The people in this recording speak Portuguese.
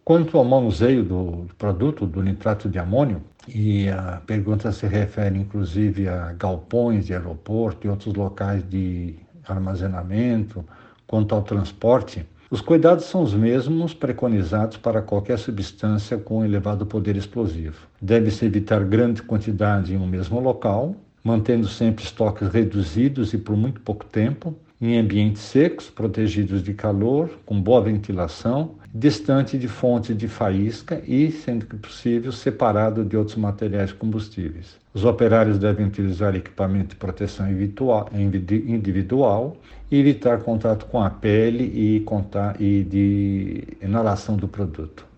Quanto ao manuseio do produto, do nitrato de amônio, e a pergunta se refere inclusive a galpões de aeroporto e outros locais de armazenamento, quanto ao transporte, os cuidados são os mesmos preconizados para qualquer substância com elevado poder explosivo. Deve-se evitar grande quantidade em um mesmo local, mantendo sempre estoques reduzidos e por muito pouco tempo, em ambientes secos, protegidos de calor, com boa ventilação, distante de fontes de faísca e, sendo que possível, separado de outros materiais combustíveis. Os operários devem utilizar equipamento de proteção individual e evitar contato com a pele e de inalação do produto.